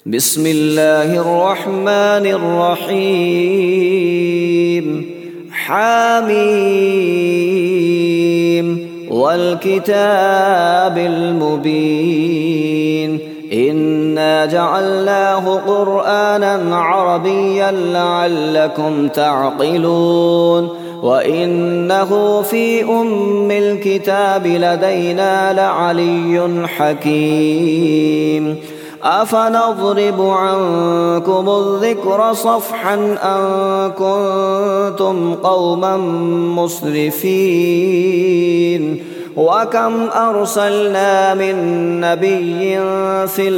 بسم الله الرحمن الرحيم حميم والكتاب المبين إنا جعلناه قرآنا عربيا لعلكم تعقلون وإنه في أم الكتاب لدينا لعلي حكيم أفنضرب عنكم الذكر صفحا أن كنتم قوما مسرفين وكم أرسلنا من نبي في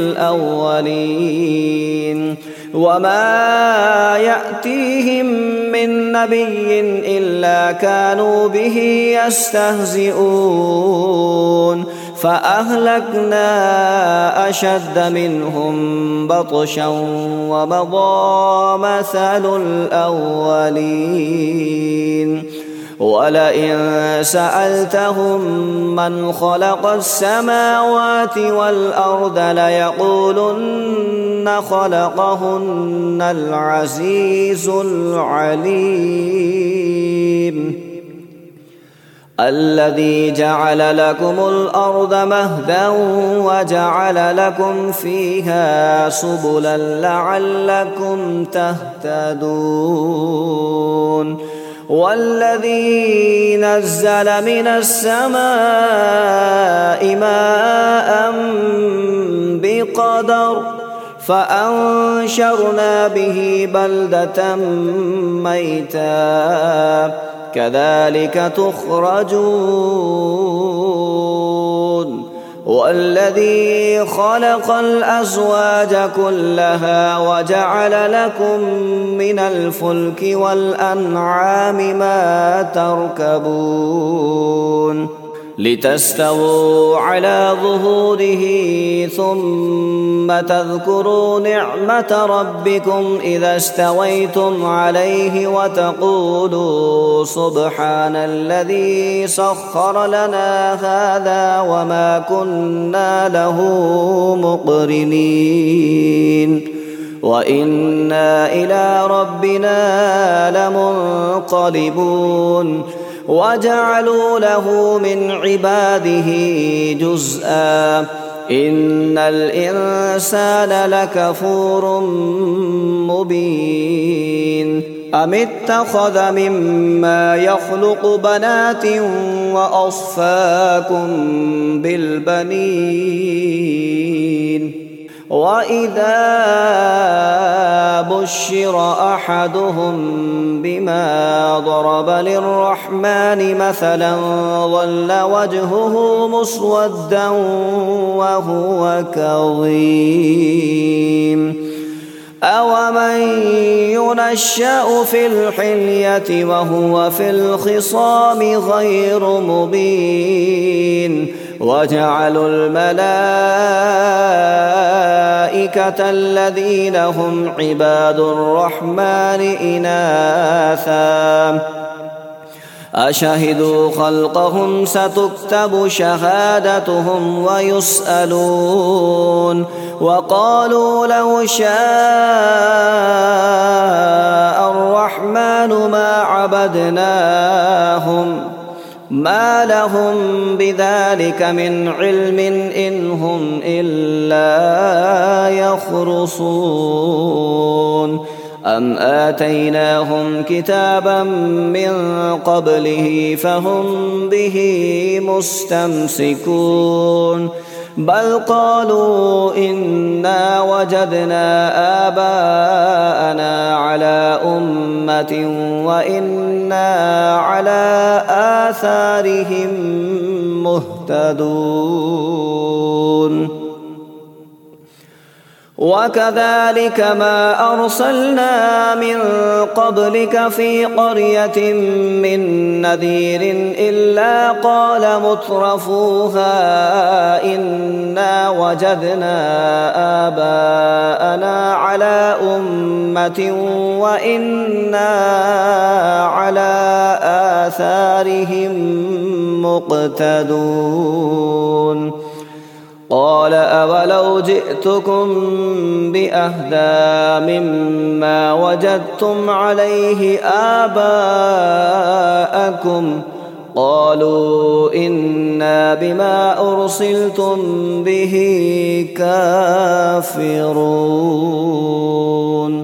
الأولين وما يأتيهم من نبي إلا كانوا به يستهزئون فأهلكنا أشد منهم بطشا ومضى مثل الأولين ولئن سألتهم من خلق السماوات والأرض ليقولن خلقهن العزيز العليم الذي جعل لكم الأرض مهدا وجعل لكم فيها سبلا لعلكم تهتدون والذي نزل من السماء ماء بقدر فأنشرنا به بلدة ميتا كذلك تخرجون والذي خلق الأزواج كلها وجعل لكم من الفلك والأنعام ما تركبون لتستووا على ظهوره ثم تذكروا نعمة ربكم إذا استويتم عليه وتقولوا سبحان الذي سخر لنا هذا وما كنا له مقرنين وإنا إلى ربنا لمنقلبون وجعلوا له من عباده جزءا إن الإنسان لكفور مبين أم اتخذ مما يخلق بنات وأصفاكم بالبنين وإذا بشر أحدهم بما ضرب للرحمن مثلا ظل وجهه مسودا وهو كظيم أومن ينشأ في الحلية وهو في الخصام غير مبين وجعلوا الملائكة الذين هم عباد الرحمن إناثا أشهدوا خلقهم ستكتب شهادتهم ويسألون وقالوا لو شاء الرحمن ما عبدناهم ما لهم بذلك من علم إن هم إلا يخرصون أم آتيناهم كتابا من قبله فهم به مستمسكون بل قالوا إنا وجدنا آباءنا على أمة وإنا على آثارهم مهتدون وكذلك ما أرسلنا من قبلك في قرية من نذير إلا قال مترفوها إنا وجدنا آباءنا على أمة وإنا على آثارهم مقتدون قال أولو جئتكم بأهدى مما وجدتم عليه آباءكم قالوا إنا بما أرسلتم به كافرون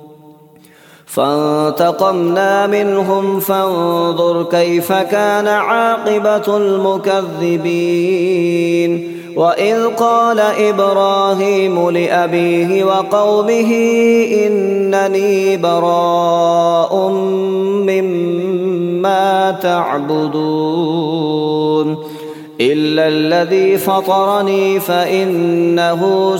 فانتقمنا منهم فانظر كيف كان عاقبة المكذبين وإذ قال إبراهيم لأبيه وقومه إنني براء مما تعبدون إلا الذي فطرني فإنه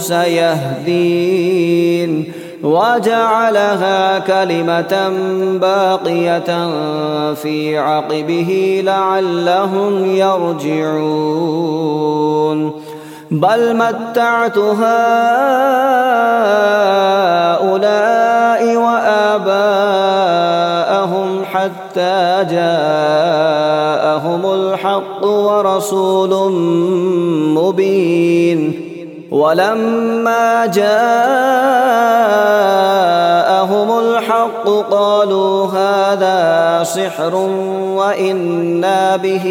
سيهدين وجعلها كلمة باقية في عقبه لعلهم يرجعون بل متعت هؤلاء وآباءهم حتى جاءهم الحق ورسول مبين ولما جاءهم الحق قالوا هذا سحر وإنا به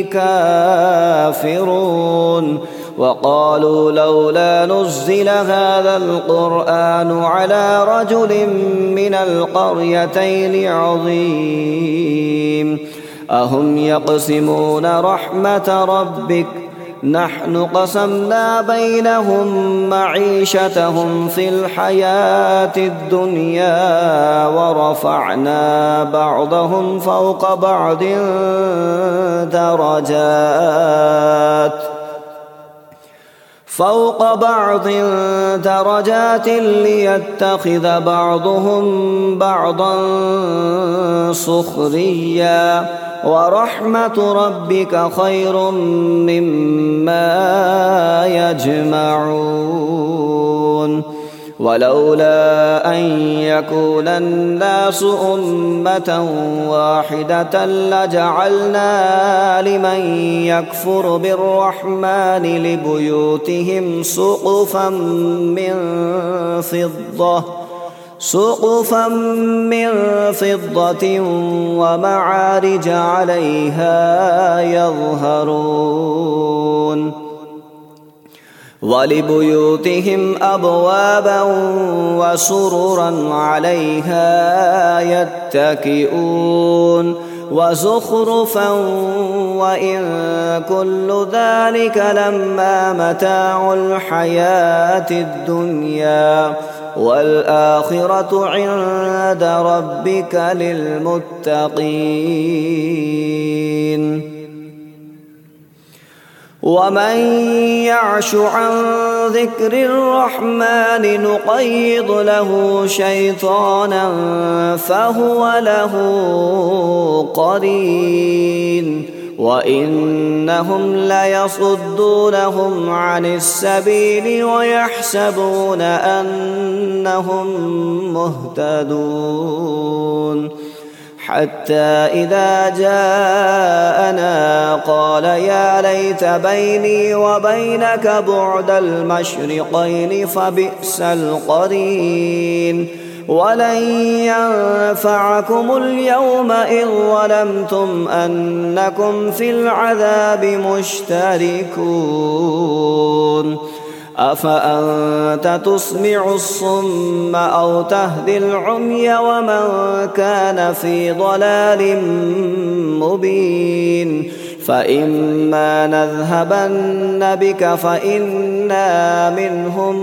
كافرون وقالوا لولا نزل هذا القرآن على رجل من القريتين عظيم أهم يقسمون رحمة ربك نحن قسمنا بينهم معيشتهم في الحياة الدنيا ورفعنا بعضهم فوق بعض درجات ليتخذ بعضهم بعضا سخريا ورحمة ربك خير مما يجمعون ولولا أن يكون الناس أمة واحدة لجعلنا لمن يكفر بالرحمن لبيوتهم سقفا من فضة ومعارج عليها يظهرون ولبيوتهم أبوابا وسررا عليها يتكئون وزخرفا وإن كل ذلك لما متاع الحياة الدنيا والآخرة عند ربك للمتقين ومن يعش عن ذكر الرحمن نقيض له شيطانا فهو له قرين وإنهم ليصدونهم عن السبيل ويحسبون أنهم مهتدون حتى إذا جاءنا قال يا ليت بيني وبينك بعد المشرقين فبئس القرين ولن ينفعكم اليوم إذ ظلمتم أنكم في العذاب مشتركون أفأنت تسمع الصم أو تهدي العمي ومن كان في ضلال مبين فإما نذهبن بك فإنا منهم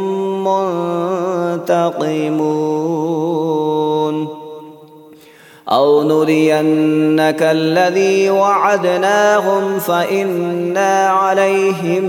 منتقمون أو نرينك الذي وعدناهم فإنا عليهم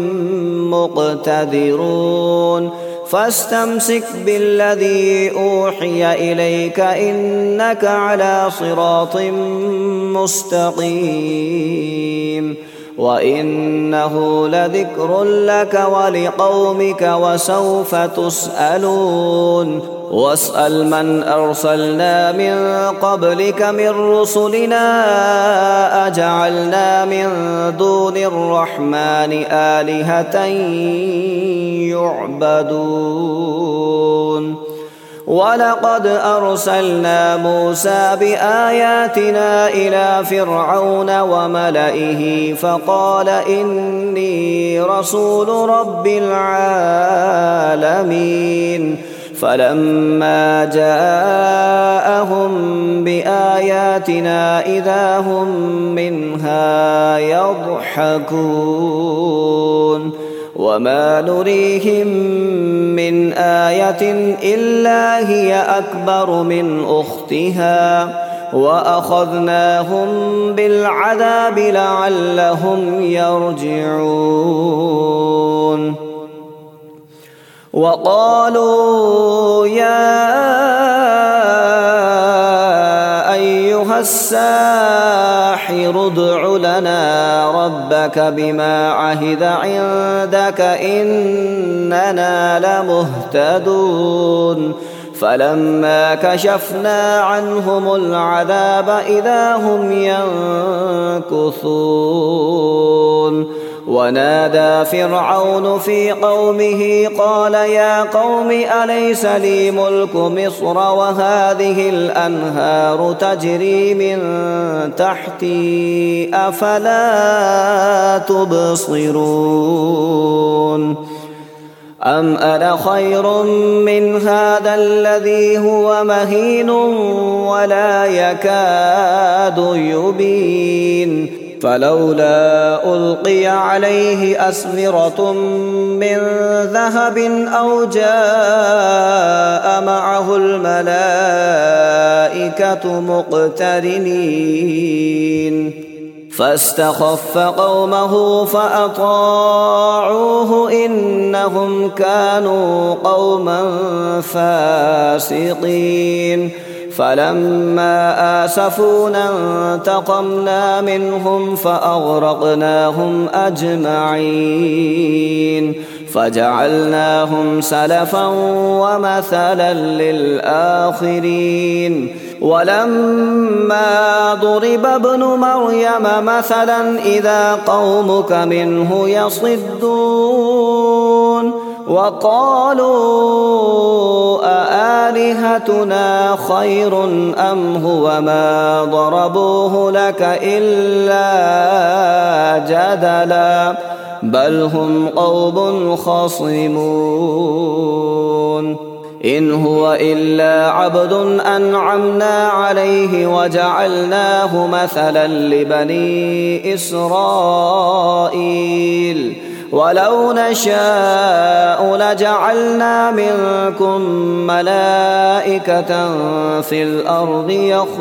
مقتدرون فاستمسك بالذي أوحي إليك إنك على صراط مستقيم وإنه لذكر لك ولقومك وسوف تسألون واسأل من أرسلنا من قبلك من رسلنا أجعلنا من دون الرحمن آلهة يعبدون ولقد أرسلنا موسى بآياتنا إلى فرعون وملئه فقال إني رسول رب العالمين فلما جاءهم بآياتنا إذا هم منها يضحكون وما نريهم من آية إلا هي أكبر من أختها وأخذناهم بالعذاب لعلهم يرجعون وقالوا يا أيها الساحر ادع لنا ربك بما عهد عندك إننا لمهتدون فلما كشفنا عنهم العذاب إذا هم ينكثون ونادى فرعون في قومه قال يا قوم أليس لي ملك مصر وهذه الأنهار تجري من تحتي أفلا تبصرون أم أنا خير من هذا الذي هو مهين ولا يكاد يبين فلولا ألقي عليه أسورة من ذهب أو جاء معه الملائكة مقترنين فاستخف قومه فأطاعوه إنهم كانوا قوما فاسقين فلما آسفونا انتقمنا منهم فأغرقناهم أجمعين فجعلناهم سلفا ومثلا للآخرين ولما ضرب ابن مريم مثلا إذا قومك منه يصدون وقالوا أآلهتنا خير أم هو ما ضربوه لك إلا جدلا بل هم قوم خصمون إن هو إلا عبد أنعمنا عليه وجعلناه مثلا لبني إسرائيل ولو نشاء لجعلنا منكم ملائكة في الأرض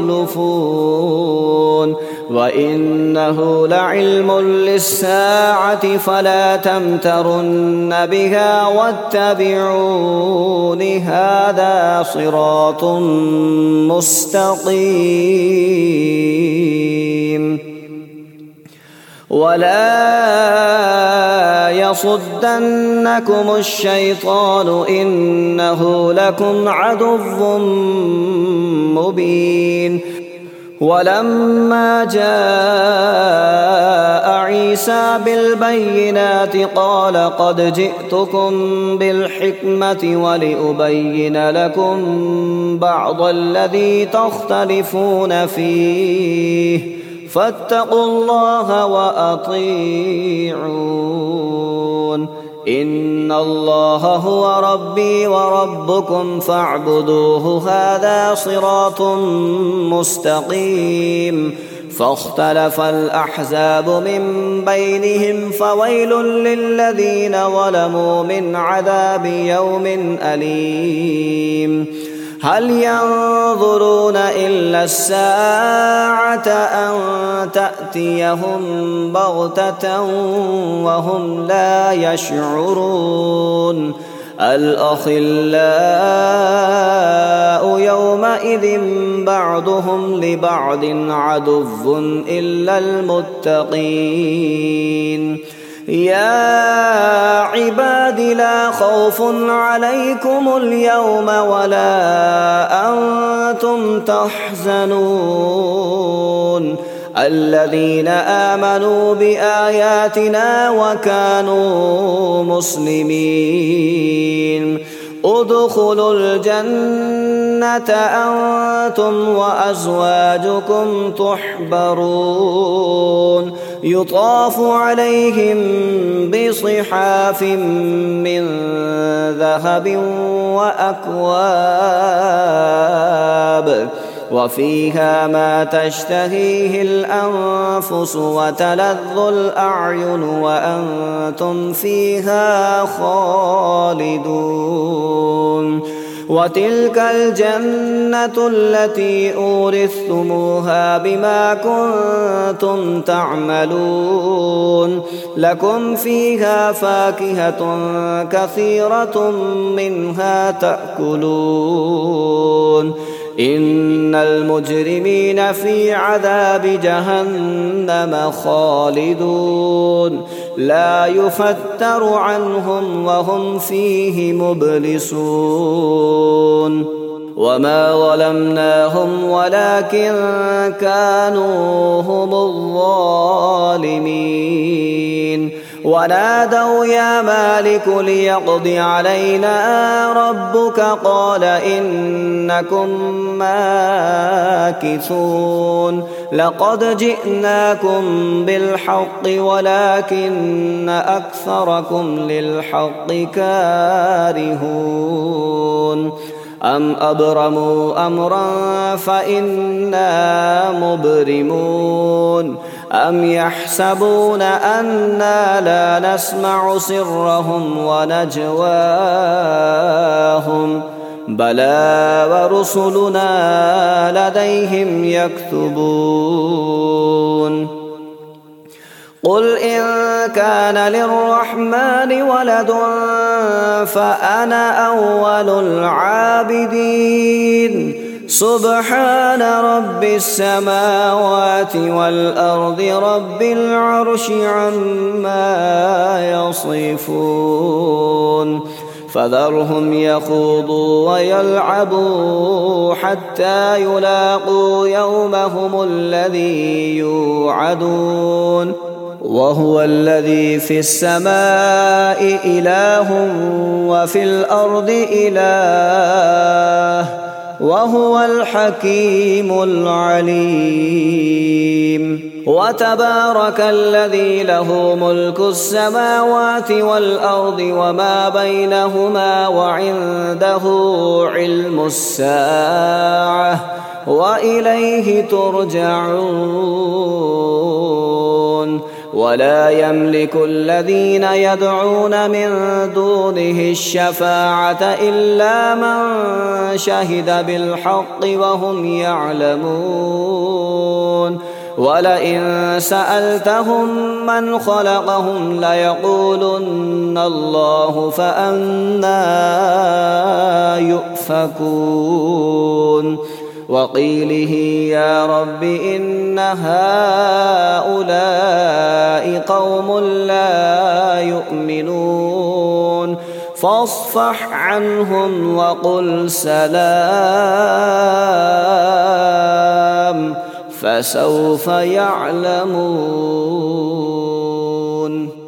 يخلفون وإنه لعلم للساعة فلا تمترن بها واتبعون هذا صراط مستقيم ولا يصدنكم الشيطان إنه لكم عدو مبين ولما جاء عيسى بالبينات قال قد جئتكم بالحكمة ولأبين لكم بعض الذي تختلفون فيه فاتقوا الله وأطيعون إن الله هو ربي وربكم فاعبدوه هذا صراط مستقيم فاختلف الأحزاب من بينهم فويل للذين ظلموا من عذاب يوم أليم هل ينظرون إلا الساعة أن تأتيهم بغتة وهم لا يشعرون الأخلاء يومئذ بعضهم بعضهم لبعض عدو إلا المتقين. يا عباد لا خوف عليكم اليوم ولا أنتم تحزنون الذين آمنوا بآياتنا وكانوا مسلمين ادخلوا الجنة أنتم وأزواجكم تحبرون يطاف عليهم بصحاف من ذهب وأكواب وفيها ما تشتهيه الأنفس وتلذ الأعين وأنتم فيها خالدون وتلك الجنة التي أورثتموها بما كنتم تعملون لكم فيها فاكهة كثيرة منها تأكلون إن المجرمين في عذاب جهنم خالدون لا يفتر عنهم وهم فيه مبلسون وما ظلمناهم ولكن كانوا هم الظالمين ونادوا يا مالك ليقض علينا ربك قال إنكم ماكثون لقد جئناكم بالحق ولكن أكثركم للحق كارهون أم أبرموا أمرا فإنا مبرمون أم يحسبون أنا لا نسمع سرهم ونجواهم بلى ورسلنا لديهم يكتبون قل إن كان للرحمن ولد فأنا أول العابدين سبحان رب السماوات والأرض رب العرش عما يصفون فذرهم يخوضوا ويلعبوا حتى يلاقوا يومهم الذي يوعدون وهو الذي في السماء إله وفي الأرض إله وهو الحكيم العليم وتبارك الذي له ملك السماوات والأرض وما بينهما وعنده علم الساعة وإليه ترجعون ولا يملك الذين يدعون من دونه الشفاعة إلا من شهد بالحق وهم يعلمون ولئن سألتهم من خلقهم ليقولن الله فأنى يؤفكون وقيله يا رب إن هؤلاء قوم لا يؤمنون فاصفح عنهم وقل سلام فسوف يعلمون.